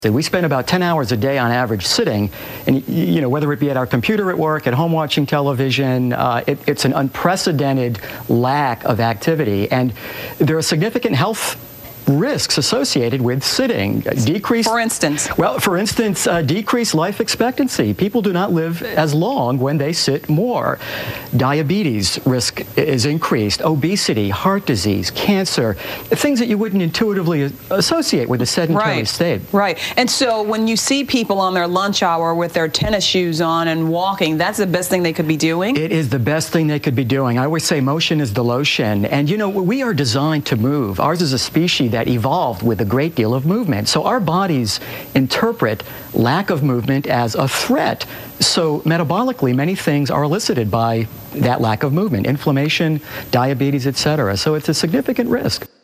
We spend about 10 hours a day on average sitting, and whether it be at our computer at work, at home watching television, it's an unprecedented lack of activity, and there are significant health risks associated with sitting. For instance, decreased life expectancy. People do not live as long when they sit more. Diabetes risk is increased. Obesity, heart disease, cancer, things that you wouldn't intuitively associate with a sedentary state. Right. And so when you see people on their lunch hour with their tennis shoes on and walking, that's the best thing they could be doing? It is the best thing they could be doing. I always say motion is the lotion. And we are designed to move. Ours is a species that evolved with a great deal of movement. So our bodies interpret lack of movement as a threat. So metabolically, many things are elicited by that lack of movement, inflammation, diabetes, etc. So it's a significant risk.